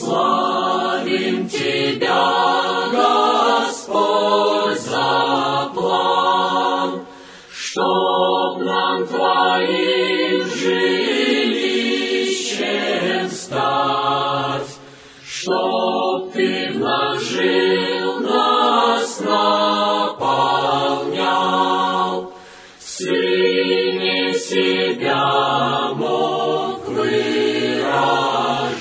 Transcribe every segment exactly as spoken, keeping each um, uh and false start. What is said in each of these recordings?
Славим Тебя, Господь, за план, чтоб нам Твоим жилищем стать, чтоб Ты вложил нас, наполнял, в Сыне себя мог выражать.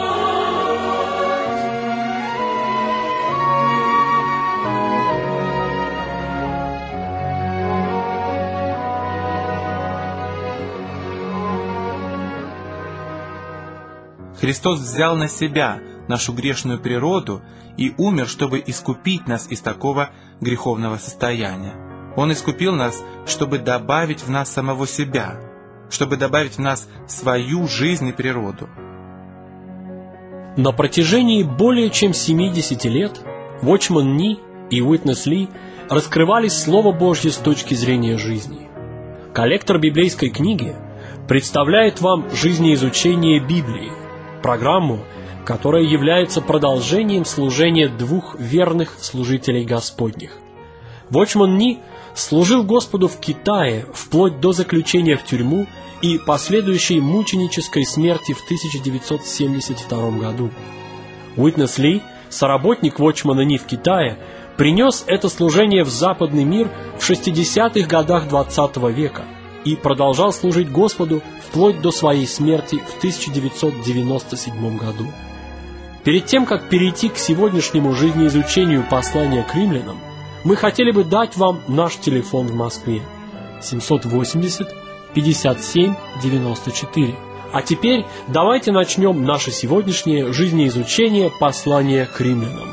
Христос взял на себя нашу грешную природу и умер, чтобы искупить нас из такого греховного состояния. Он искупил нас, чтобы добавить в нас самого себя, чтобы добавить в нас свою жизнь и природу. На протяжении более чем семидесяти лет Watchman Nee и Witness Lee раскрывали Слово Божье с точки зрения жизни. Коллектор библейской книги представляет вам жизнеизучение Библии, программу, которая является продолжением служения двух верных служителей Господних. Watchman Nee служил Господу в Китае вплоть до заключения в тюрьму и последующей мученической смерти в тысяча девятьсот семьдесят втором году. Witness Lee, соработник Watchman Nee в Китае, принес это служение в западный мир в шестидесятых годах двадцатого века и продолжал служить Господу вплоть до своей смерти в тысяча девятьсот девяносто седьмом году. Перед тем, как перейти к сегодняшнему жизнеизучению послания к римлянам, мы хотели бы дать вам наш телефон в Москве семьсот восемьдесят пятьдесят семь девяносто четыре. А теперь давайте начнем наше сегодняшнее жизнеизучение послания к римлянам.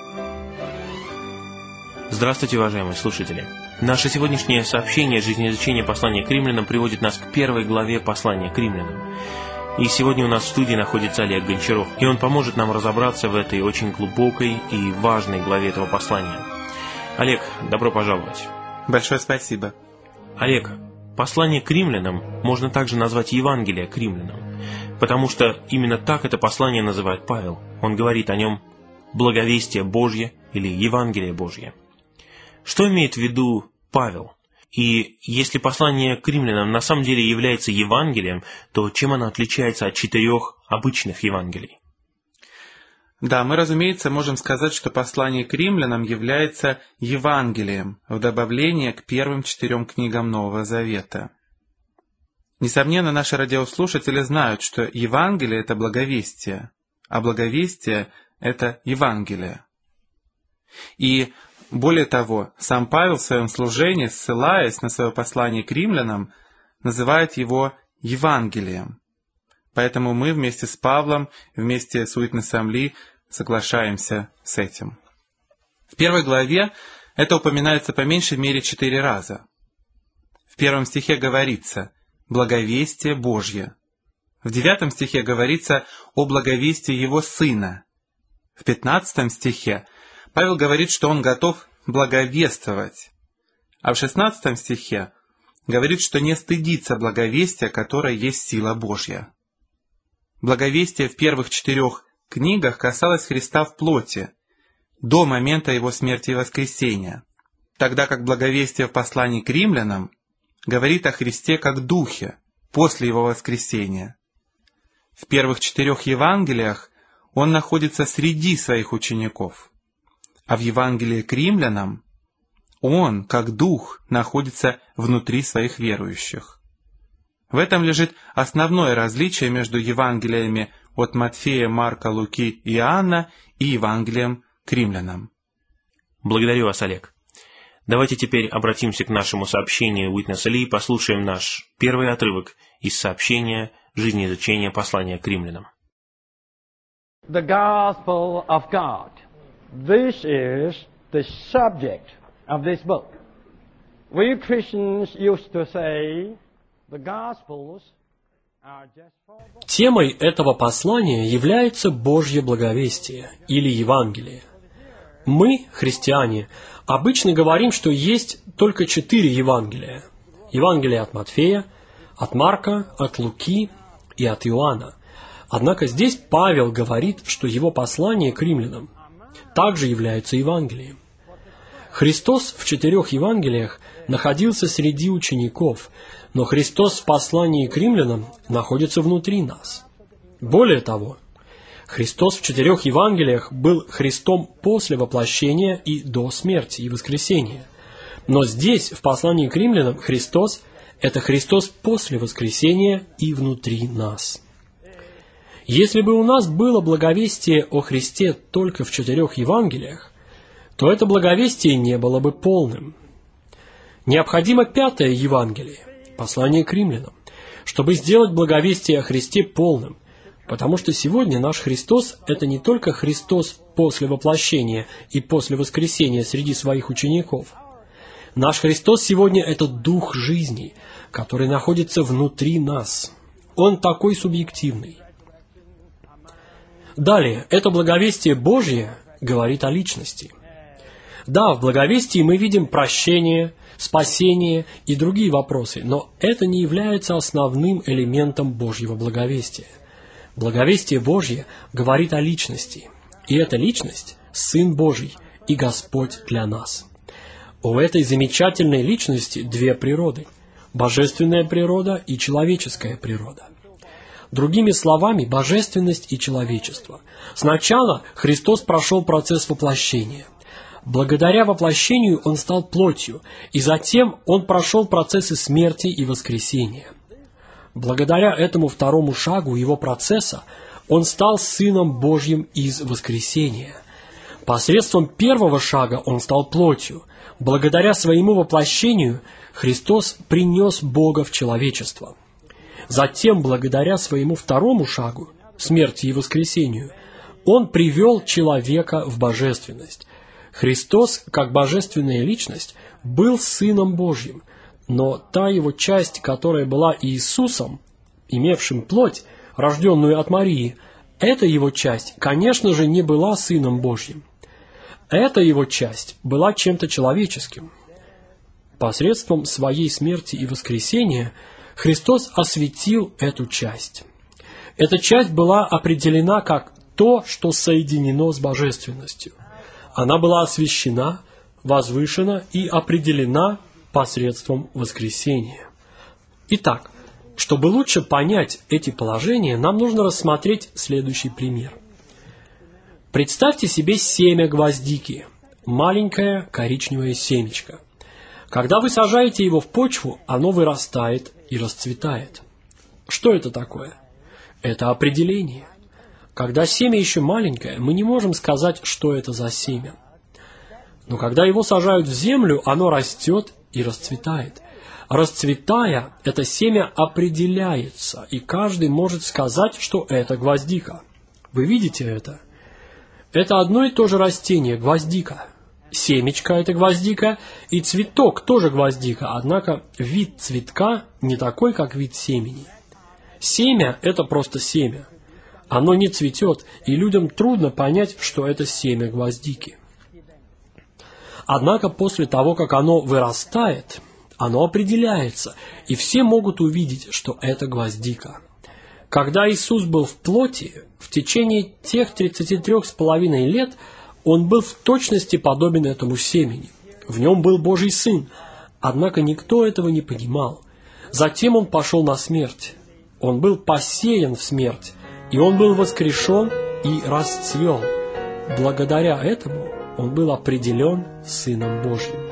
Здравствуйте, уважаемые слушатели! Наше сегодняшнее сообщение жизнеизучения послания к римлянам приводит нас к первой главе послания к римлянам. И сегодня у нас в студии находится Олег Гончаров, и он поможет нам разобраться в этой очень глубокой и важной главе этого послания. Олег, добро пожаловать. Большое спасибо. Олег, послание к римлянам можно также назвать Евангелие к римлянам, потому что именно так это послание называет Павел. Он говорит о нем «благовестие Божье» или «Евангелие Божье». Что имеет в виду Павел? И если послание к римлянам на самом деле является Евангелием, то чем оно отличается от четырех обычных Евангелий? Да, мы, разумеется, можем сказать, что послание к римлянам является Евангелием в добавление к первым четырем книгам Нового Завета. Несомненно, наши радиослушатели знают, что Евангелие — это благовестие, а благовестие — это Евангелие. И более того, сам Павел в своем служении, ссылаясь на свое послание к римлянам, называет его Евангелием. Поэтому мы вместе с Павлом, вместе с Уитнесом Ли соглашаемся с этим. В первой главе это упоминается по меньшей мере четыре раза. В первом стихе говорится «благовестие Божье». В девятом стихе говорится о благовестии Его Сына. В пятнадцатом стихе Павел говорит, что он готов благовествовать. А в шестнадцатом стихе говорит, что не стыдится благовестия, которое есть сила Божья. Благовестие в первых четырех книгах касалось Христа в плоти, до момента Его смерти и воскресения, тогда как благовестие в послании к римлянам говорит о Христе как Духе, после Его воскресения. В первых четырех Евангелиях Он находится среди Своих учеников, а в Евангелии к римлянам Он, как Дух, находится внутри Своих верующих. В этом лежит основное различие между Евангелиями от Матфея, Марка, Луки и Иоанна и Евангелием к римлянам. Благодарю вас, Олег. Давайте теперь обратимся к нашему сообщению Уитнеса Ли и послушаем наш первый отрывок из сообщения жизнеизучения послания к римлянам. The gospel of God. This is the subject of this book. We Christians used to say the gospels are just for... Темой этого послания является Божье благовестие или Евангелие. Мы, христиане, обычно говорим, что есть только четыре Евангелия. Евангелие от Матфея, от Марка, от Луки и от Иоанна. Однако здесь Павел говорит, что его послание к римлянам также является Евангелием. Христос в четырех Евангелиях находился среди учеников, но Христос в послании к римлянам находится внутри нас. Более того, Христос в четырех Евангелиях был Христом после воплощения и до смерти и воскресения. Но здесь, в послании к римлянам, Христос – это Христос после воскресения и внутри нас. Если бы у нас было благовестие о Христе только в четырех Евангелиях, то это благовестие не было бы полным. Необходимо пятое Евангелие, послание к римлянам, чтобы сделать благовестие о Христе полным, потому что сегодня наш Христос – это не только Христос после воплощения и после воскресения среди своих учеников. Наш Христос сегодня – это Дух жизни, который находится внутри нас. Он такой субъективный. Далее, это благовестие Божье говорит о личности. Да, в благовестии мы видим прощение, спасение и другие вопросы, но это не является основным элементом Божьего благовестия. Благовестие Божье говорит о личности, и эта личность – Сын Божий и Господь для нас. У этой замечательной личности две природы – божественная природа и человеческая природа. Другими словами, божественность и человечество. Сначала Христос прошел процесс воплощения. Благодаря воплощению Он стал плотью, и затем Он прошел процессы смерти и воскресения. Благодаря этому второму шагу Его процесса Он стал Сыном Божьим из воскресения. Посредством первого шага Он стал плотью. Благодаря Своему воплощению Христос принес Бога в человечество. Затем, благодаря Своему второму шагу, смерти и воскресению, Он привел человека в божественность. Христос, как божественная личность, был Сыном Божьим, но та Его часть, которая была Иисусом, имевшим плоть, рожденную от Марии, эта Его часть, конечно же, не была Сыном Божьим. Эта Его часть была чем-то человеческим. Посредством Своей смерти и воскресения Христос осветил эту часть. Эта часть была определена как то, что соединено с божественностью. Она была освящена, возвышена и определена посредством воскресения. Итак, чтобы лучше понять эти положения, нам нужно рассмотреть следующий пример. Представьте себе семя гвоздики, маленькое коричневое семечко. Когда вы сажаете его в почву, оно вырастает и расцветает. Что это такое? Это определение. Когда семя еще маленькое, мы не можем сказать, что это за семя. Но когда его сажают в землю, оно растет и расцветает. Расцветая, это семя определяется, и каждый может сказать, что это гвоздика. Вы видите это? Это одно и то же растение, гвоздика. Семечко – это гвоздика, и цветок тоже гвоздика, однако вид цветка не такой, как вид семени. Семя – это просто семя. Оно не цветет, и людям трудно понять, что это семя гвоздики. Однако после того, как оно вырастает, оно определяется, и все могут увидеть, что это гвоздика. Когда Иисус был в плоти, в течение тех тридцати трёх с половиной лет Он был в точности подобен этому семени. В нем был Божий Сын, однако никто этого не понимал. Затем Он пошел на смерть. Он был посеян в смерть, и Он был воскрешен и расцвел. Благодаря этому Он был определен Сыном Божьим.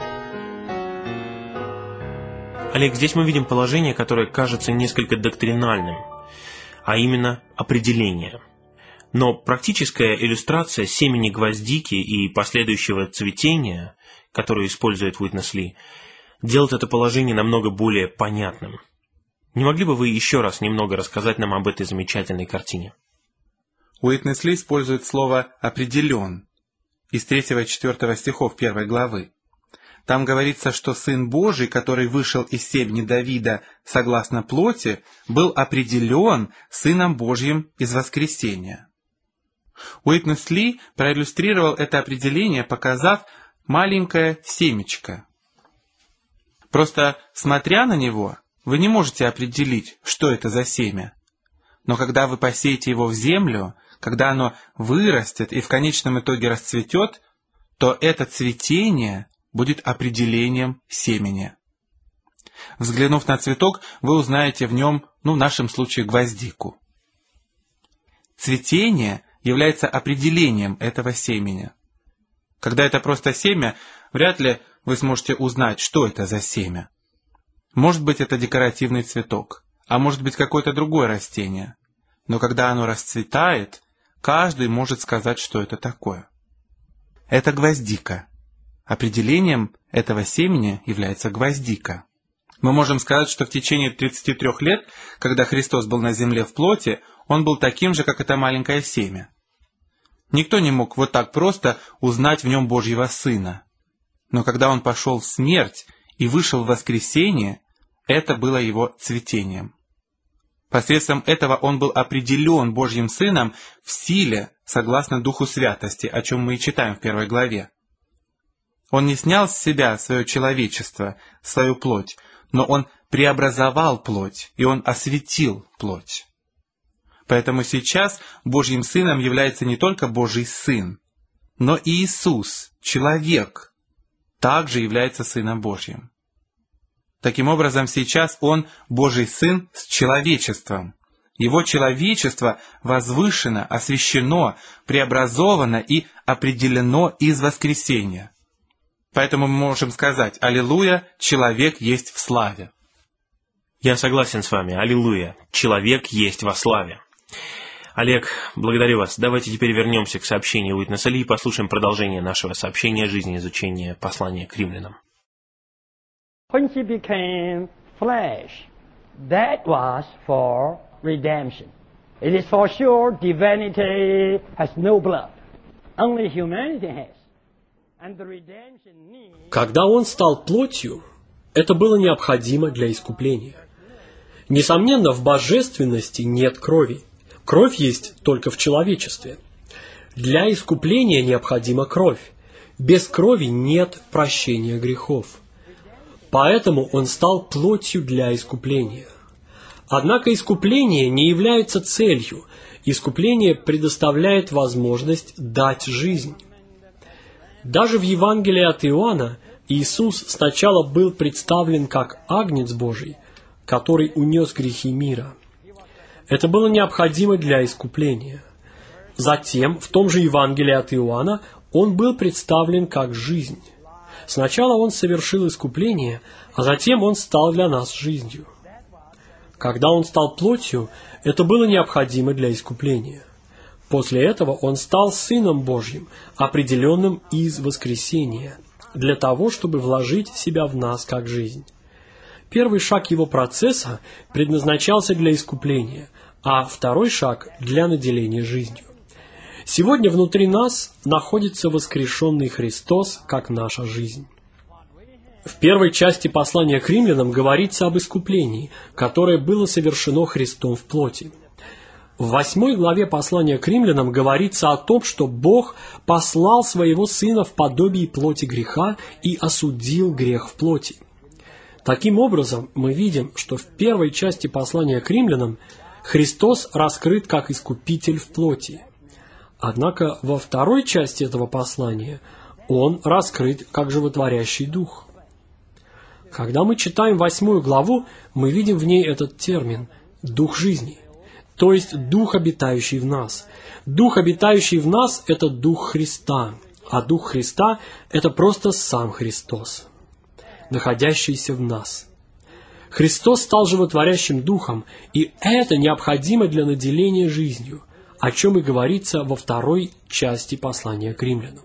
Олег, здесь мы видим положение, которое кажется несколько доктринальным, а именно определение. Но практическая иллюстрация семени гвоздики и последующего цветения, которую использует Уитнес Ли, делает это положение намного более понятным. Не могли бы вы еще раз немного рассказать нам об этой замечательной картине? Уитнес Ли использует слово «определен» из третьего и четвёртого стихов первой главы. Там говорится, что Сын Божий, который вышел из семени Давида согласно плоти, был определен Сыном Божьим из воскресения. Уитнес Ли проиллюстрировал это определение, показав маленькое семечко. Просто смотря на него, вы не можете определить, что это за семя. Но когда вы посеете его в землю, когда оно вырастет и в конечном итоге расцветет, то это цветение будет определением семени. Взглянув на цветок, вы узнаете в нем, ну, в нашем случае, гвоздику. Цветение является определением этого семени. Когда это просто семя, вряд ли вы сможете узнать, что это за семя. Может быть, это декоративный цветок, а может быть, какое-то другое растение. Но когда оно расцветает, каждый может сказать, что это такое. Это гвоздика. Определением этого семени является гвоздика. Мы можем сказать, что в течение тридцати трёх лет, когда Христос был на земле в плоти, Он был таким же, как это маленькое семя. Никто не мог вот так просто узнать в нем Божьего Сына. Но когда Он пошел в смерть и вышел в воскресение, это было Его цветением. Посредством этого Он был определен Божьим Сыном в силе, согласно Духу Святости, о чем мы и читаем в первой главе. Он не снял с себя свое человечество, свою плоть, но Он преобразовал плоть, и Он осветил плоть. Поэтому сейчас Божьим Сыном является не только Божий Сын, но и Иисус, человек, также является Сыном Божьим. Таким образом, сейчас Он Божий Сын с человечеством. Его человечество возвышено, освящено, преобразовано и определено из воскресения. Поэтому мы можем сказать: «Аллилуйя, человек есть в славе». Я согласен с вами. Аллилуйя, человек есть во славе. Олег, благодарю вас. Давайте теперь вернемся к сообщению Уитнеса Ли и послушаем продолжение нашего сообщения жизни изучения послания к римлянам. When he became flesh, that was for redemption. It is for sure divinity has no blood. Only humanity has. And the redemption needs... Когда Он стал плотью, это было необходимо для искупления. Несомненно, в божественности нет крови. Кровь есть только в человечестве. Для искупления необходима кровь. Без крови нет прощения грехов. Поэтому Он стал плотью для искупления. Однако искупление не является целью. Искупление предоставляет возможность дать жизнь. Даже в Евангелии от Иоанна Иисус сначала был представлен как Агнец Божий, который унес грехи мира. Это было необходимо для искупления. Затем, в том же Евангелии от Иоанна, Он был представлен как жизнь. Сначала Он совершил искупление, а затем Он стал для нас жизнью. Когда Он стал плотью, это было необходимо для искупления. После этого Он стал Сыном Божьим, определенным из воскресения, для того, чтобы вложить себя в нас как жизнь. Первый шаг Его процесса предназначался для искупления, а второй шаг – для наделения жизнью. Сегодня внутри нас находится воскрешенный Христос, как наша жизнь. В первой части послания к римлянам говорится об искуплении, которое было совершено Христом в плоти. В восьмой главе послания к римлянам говорится о том, что Бог послал Своего Сына в подобии плоти греха и осудил грех в плоти. Таким образом, мы видим, что в первой части послания к римлянам Христос раскрыт как Искупитель в плоти. Однако во второй части этого послания Он раскрыт как Животворящий Дух. Когда мы читаем восьмую главу, мы видим в ней этот термин «Дух жизни», то есть Дух, обитающий в нас. Дух, обитающий в нас, это Дух Христа, а Дух Христа – это просто сам Христос, находящийся в нас. Христос стал животворящим Духом, и это необходимо для наделения жизнью, о чем и говорится во второй части послания к римлянам.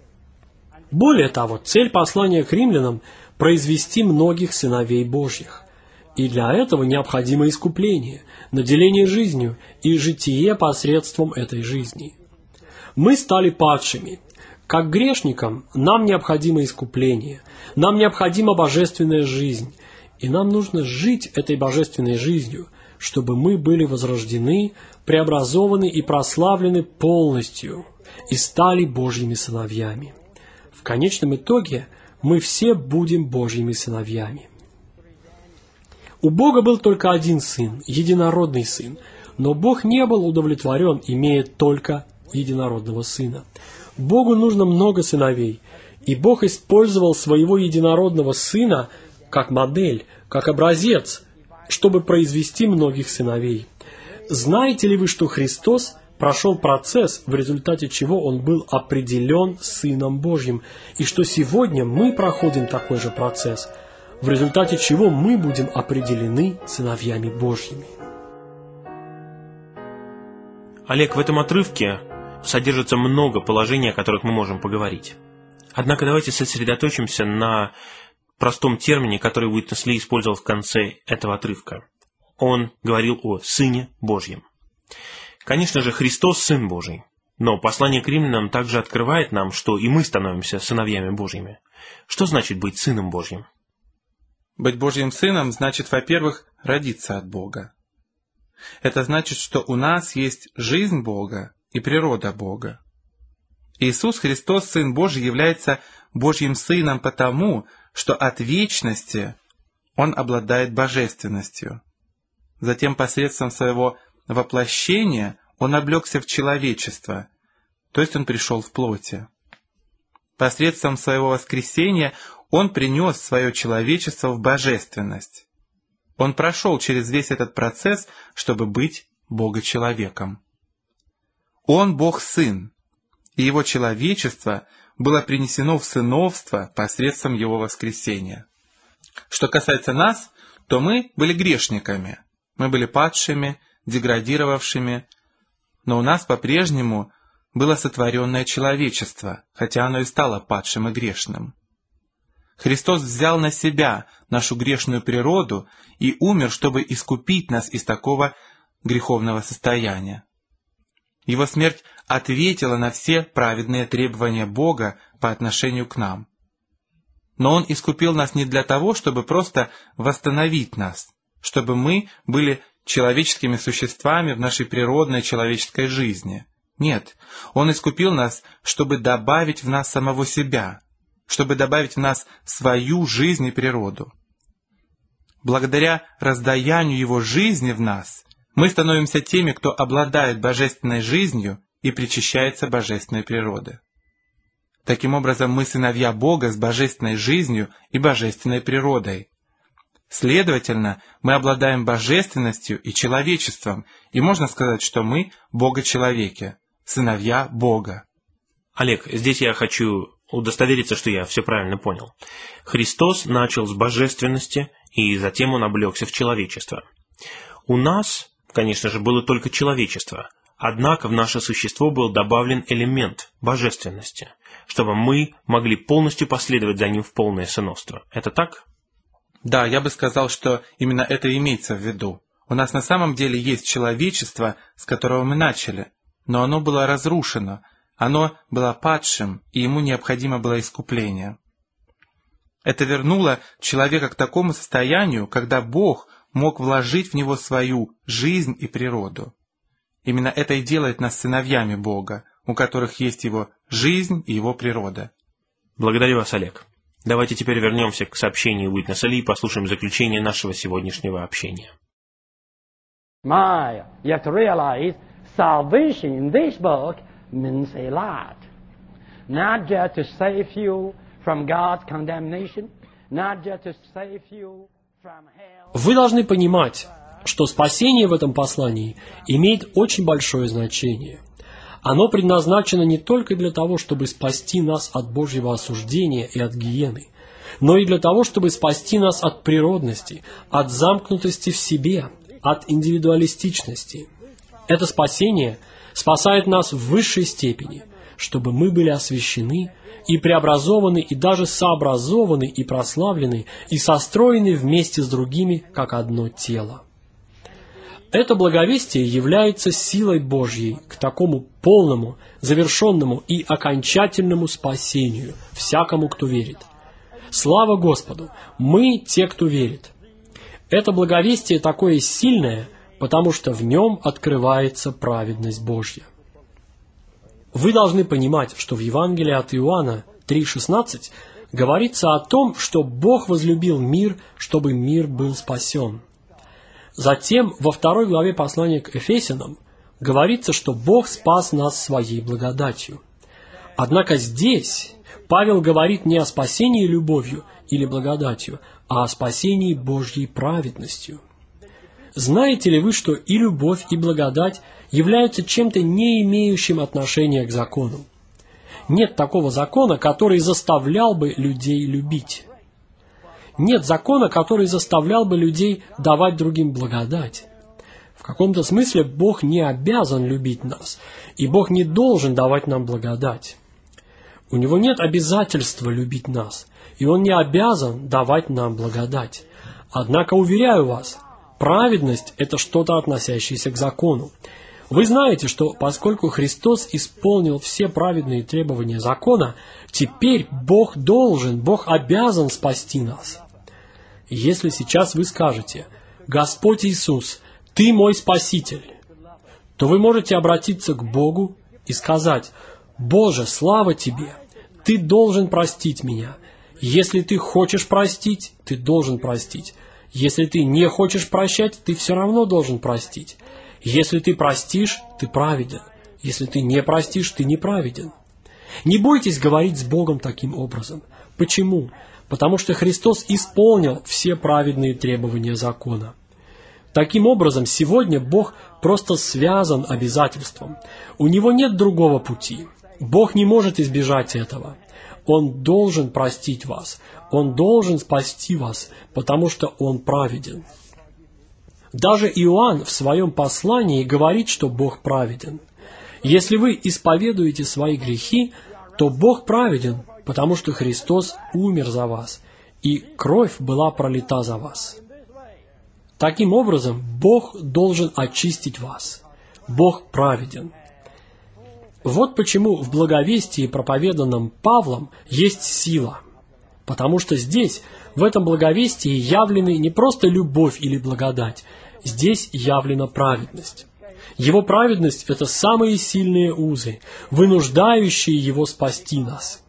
Более того, цель послания к римлянам – произвести многих сыновей Божьих. И для этого необходимо искупление, наделение жизнью и житие посредством этой жизни. Мы стали падшими. Как грешникам нам необходимо искупление, нам необходима божественная жизнь, и нам нужно жить этой божественной жизнью, чтобы мы были возрождены, преобразованы и прославлены полностью и стали Божьими сыновьями. В конечном итоге мы все будем Божьими сыновьями. У Бога был только один Сын, единородный Сын, Но Бог не был удовлетворен, имея только единородного Сына. Богу нужно много сыновей, и Бог использовал своего единородного Сына как модель, как образец, чтобы произвести многих сыновей. Знаете ли вы, что Христос прошел процесс, в результате чего Он был определен Сыном Божьим, и что сегодня мы проходим такой же процесс, в результате чего мы будем определены сыновьями Божьими? Олег, в этом отрывке содержится много положений, о которых мы можем поговорить. Однако давайте сосредоточимся на простом термине, который Уитнес Ли использовал в конце этого отрывка. Он говорил о Сыне Божьем. Конечно же, Христос – Сын Божий, но послание к римлянам также открывает нам, что и мы становимся сыновьями Божьими. Что значит быть Сыном Божьим? Быть Божьим Сыном значит, во-первых, родиться от Бога. Это значит, что у нас есть жизнь Бога и природа Бога. Иисус Христос, Сын Божий, является Божьим Сыном потому, что от вечности Он обладает божественностью. Затем посредством своего воплощения Он облегся в человечество, то есть Он пришел в плоти. Посредством своего воскресения Он принес свое человечество в божественность. Он прошел через весь этот процесс, чтобы быть Бога-человеком. Он Бог-Сын, и Его человечество было принесено в сыновство посредством Его воскресения. Что касается нас, то мы были грешниками, мы были падшими, деградировавшими, но у нас по-прежнему было сотворенное человечество, хотя оно и стало падшим и грешным. Христос взял на себя нашу грешную природу и умер, чтобы искупить нас из такого греховного состояния. Его смерть ответила на все праведные требования Бога по отношению к нам. Но Он искупил нас не для того, чтобы просто восстановить нас, чтобы мы были человеческими существами в нашей природной человеческой жизни. Нет, Он искупил нас, чтобы добавить в нас самого себя, чтобы добавить в нас свою жизнь и природу. Благодаря раздаянию Его жизни в нас, мы становимся теми, кто обладает божественной жизнью и причащается божественной природы. Таким образом, мы сыновья Бога с божественной жизнью и божественной природой. Следовательно, мы обладаем божественностью и человечеством, и можно сказать, что мы Бога-человеки, сыновья Бога. Олег, здесь я хочу удостовериться, что я все правильно понял. Христос начал с божественности, и затем Он облегся в человечество. У нас, конечно же, было только человечество, однако в наше существо был добавлен элемент божественности, чтобы мы могли полностью последовать за Ним в полное сыновство. Это так? Да, я бы сказал, что именно это имеется в виду. У нас на самом деле есть человечество, с которого мы начали, но оно было разрушено, оно было падшим, и ему необходимо было искупление. Это вернуло человека к такому состоянию, когда Бог мог вложить в него свою жизнь и природу. Именно это и делает нас сыновьями Бога, у которых есть Его жизнь и Его природа. Благодарю вас, Олег. Давайте теперь вернемся к сообщению Уитнеса Ли и послушаем заключение нашего сегодняшнего общения. My, you have to realize salvation in this book means a lot. Not just to save you from God's condemnation, not just to save you from hell. Вы должны понимать, что спасение в этом послании имеет очень большое значение. Оно предназначено не только для того, чтобы спасти нас от Божьего осуждения и от гиены, но и для того, чтобы спасти нас от природности, от замкнутости в себе, от индивидуалистичности. Это спасение спасает нас в высшей степени, чтобы мы были освящены и преобразованы, и даже сообразованы, и прославлены, и состроены вместе с другими, как одно тело. Это благовестие является силой Божьей к такому полному, завершенному и окончательному спасению всякому, кто верит. Слава Господу! Мы те, кто верит. Это благовестие такое сильное, потому что в нем открывается праведность Божья. Вы должны понимать, что в Евангелии от Иоанна три шестнадцать говорится о том, что Бог возлюбил мир, чтобы мир был спасен. Затем во второй главе послания к Ефесянам говорится, что Бог спас нас своей благодатью. Однако здесь Павел говорит не о спасении любовью или благодатью, а о спасении Божьей праведностью. Знаете ли вы, что и любовь, и благодать являются чем-то не имеющим отношения к закону? Нет такого закона, который заставлял бы людей любить. Нет закона, который заставлял бы людей давать другим благодать. В каком-то смысле Бог не обязан любить нас, и Бог не должен давать нам благодать. У Него нет обязательства любить нас, и Он не обязан давать нам благодать. Однако, уверяю вас, праведность – это что-то, относящееся к закону. Вы знаете, что поскольку Христос исполнил все праведные требования закона, теперь Бог должен, Бог обязан спасти нас. Если сейчас вы скажете: «Господь Иисус, Ты мой Спаситель», то вы можете обратиться к Богу и сказать: «Боже, слава Тебе! Ты должен простить меня. Если Ты хочешь простить, Ты должен простить. Если Ты не хочешь прощать, Ты все равно должен простить. Если Ты простишь, Ты праведен. Если Ты не простишь, Ты неправеден». Не бойтесь говорить с Богом таким образом. Почему? Потому что Христос исполнил все праведные требования закона. Таким образом, сегодня Бог просто связан обязательством. У Него нет другого пути. Бог не может избежать этого. Он должен простить вас. Он должен спасти вас, потому что Он праведен. Даже Иоанн в своем послании говорит, что Бог праведен. Если вы исповедуете свои грехи, то Бог праведен, потому что Христос умер за вас, и кровь была пролита за вас. Таким образом, Бог должен очистить вас. Бог праведен. Вот почему в благовестии, проповеданном Павлом, есть сила. Потому что здесь, в этом благовестии, явлены не просто любовь или благодать, здесь явлена праведность. Его праведность – это самые сильные узы, вынуждающие Его спасти нас.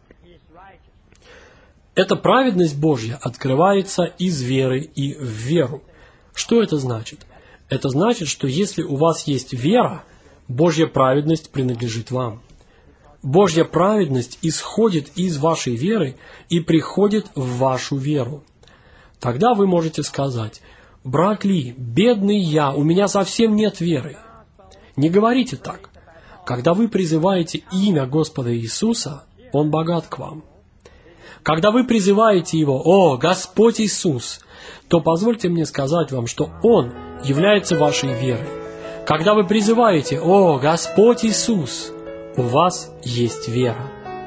Эта праведность Божья открывается из веры и в веру. Что это значит? Это значит, что если у вас есть вера, Божья праведность принадлежит вам. Божья праведность исходит из вашей веры и приходит в вашу веру. Тогда вы можете сказать: «Брат Ли, бедный я, у меня совсем нет веры». Не говорите так. Когда вы призываете имя Господа Иисуса, Он богат к вам. Когда вы призываете Его: «О, Господь Иисус», то позвольте мне сказать вам, что Он является вашей верой. Когда вы призываете: «О, Господь Иисус», у вас есть вера.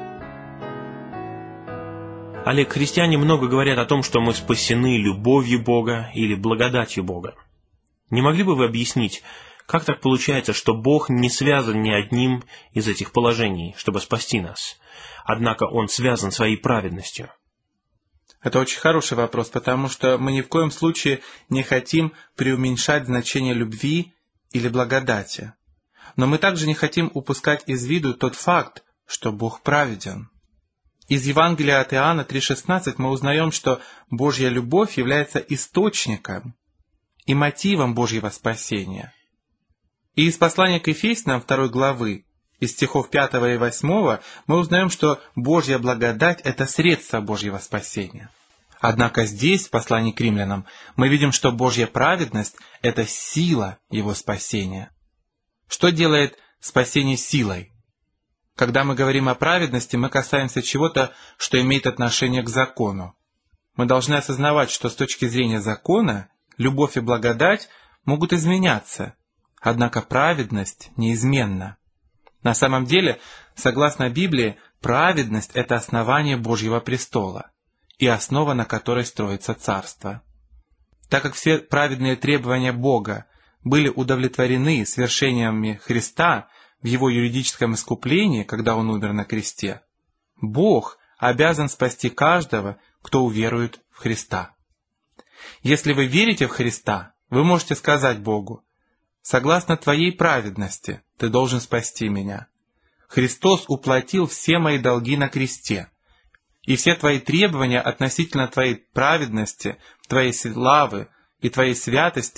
Олег, христиане много говорят о том, что мы спасены любовью Бога или благодатью Бога. Не могли бы вы объяснить, как так получается, что Бог не связан ни одним из этих положений, чтобы спасти нас, однако Он связан своей праведностью? Это очень хороший вопрос, потому что мы ни в коем случае не хотим преуменьшать значение любви или благодати. Но мы также не хотим упускать из виду тот факт, что Бог праведен. Из Евангелия от Иоанна три шестнадцать мы узнаем, что Божья любовь является источником и мотивом Божьего спасения. И из послания к Ефесянам второй главы, из стихов пятого и восьмого, мы узнаем, что Божья благодать – это средство Божьего спасения. Однако здесь, в послании к Римлянам, мы видим, что Божья праведность – это сила Его спасения. Что делает спасение силой? Когда мы говорим о праведности, мы касаемся чего-то, что имеет отношение к закону. Мы должны осознавать, что с точки зрения закона, любовь и благодать могут изменяться, однако праведность неизменна. На самом деле, согласно Библии, праведность – это основание Божьего престола и основа, на которой строится царство. Так как все праведные требования Бога были удовлетворены свершениями Христа в Его юридическом искуплении, когда Он умер на кресте, Бог обязан спасти каждого, кто уверует в Христа. Если вы верите в Христа, вы можете сказать Богу: «Согласно Твоей праведности, Ты должен спасти меня. Христос уплатил все мои долги на кресте, и все Твои требования относительно Твоей праведности, Твоей славы и Твоей святости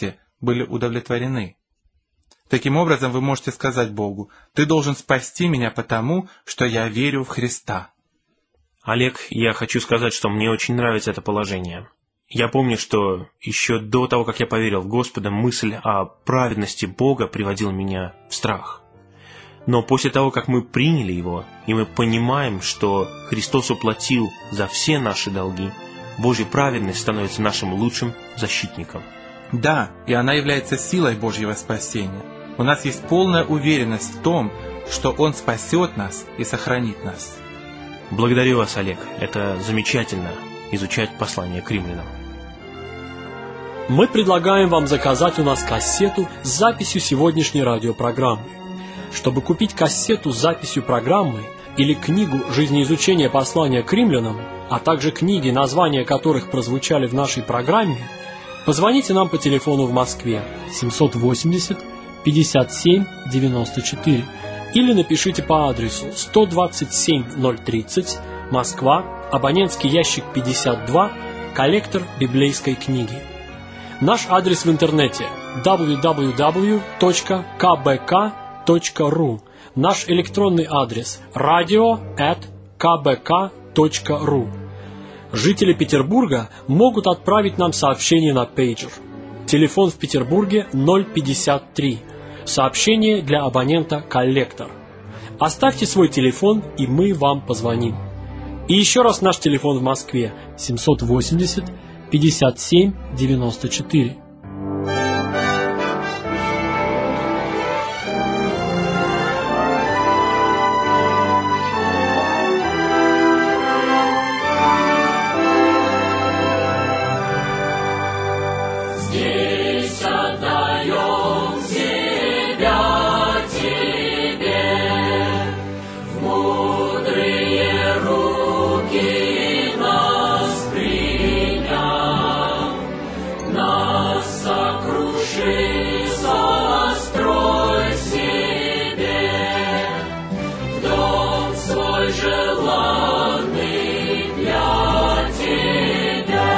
были удовлетворены. Таким образом, вы можете сказать Богу: «Ты должен спасти меня потому, что я верю в Христа». Олег, я хочу сказать, что мне очень нравится это положение. Я помню, что еще до того, как я поверил в Господа, мысль о праведности Бога приводила меня в страх. Но после того, как мы приняли Его, и мы понимаем, что Христос уплатил за все наши долги, Божья праведность становится нашим лучшим защитником. Да, и она является силой Божьего спасения. У нас есть полная уверенность в том, что Он спасет нас и сохранит нас. Благодарю вас, Олег. Это замечательно изучать послание к римлянам. Мы предлагаем вам заказать у нас кассету с записью сегодняшней радиопрограммы. Чтобы купить кассету с записью программы или книгу «Жизнеизучение послания к римлянам», а также книги, названия которых прозвучали в нашей программе, позвоните нам по телефону в Москве семьсот восемьдесят пятьдесят семь девяносто четыре или напишите по адресу сто двадцать семь ноль тридцать, Москва, абонентский ящик пятьдесят два, коллектор библейской книги. Наш адрес в интернете дабл ю дабл ю дабл ю точка ка бэ ка точка ру. Наш электронный адрес радио эт ка бэ ка точка ру. Жители Петербурга могут отправить нам сообщение на пейджер. Телефон в Петербурге ноль пятьдесят три. Сообщение для абонента «Коллектор». Оставьте свой телефон, и мы вам позвоним. И еще раз наш телефон в Москве семьсот восемьдесят пятьдесят семь девяносто четыре. Здесь отдаем себя Тебе, в мудрые руки нас приняв, нас сокруши, сострой себе, в дом свой желанный для Тебя.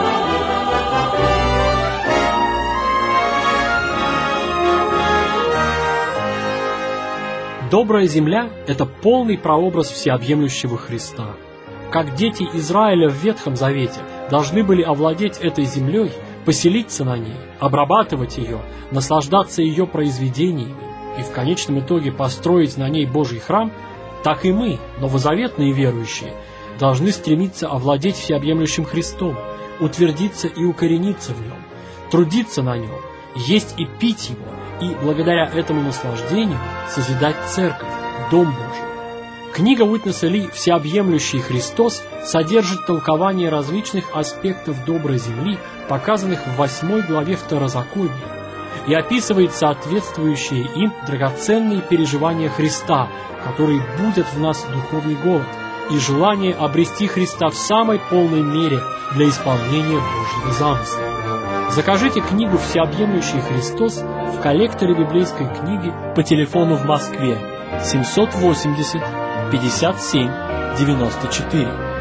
Добрая земля – это полный прообраз всеобъемлющего Христа. Как дети Израиля в Ветхом Завете должны были овладеть этой землей, поселиться на ней, обрабатывать ее, наслаждаться ее произведениями и в конечном итоге построить на ней Божий храм, так и мы, новозаветные верующие, должны стремиться овладеть всеобъемлющим Христом, утвердиться и укорениться в нем, трудиться на нем, есть и пить его, и благодаря этому наслаждению созидать церковь, Дом Божий. Книга Уитнеса Ли «Всеобъемлющий Христос» содержит толкование различных аспектов доброй земли, показанных в восьмой главе Второзакония, и описывает соответствующие им драгоценные переживания Христа, которые будут в нас духовный голод, и желание обрести Христа в самой полной мере для исполнения Божьего замысла. Закажите книгу «Всеобъемлющий Христос» в коллекторе библейской книги по телефону в Москве семьсот восемьдесят пятьдесят семь девяносто четыре.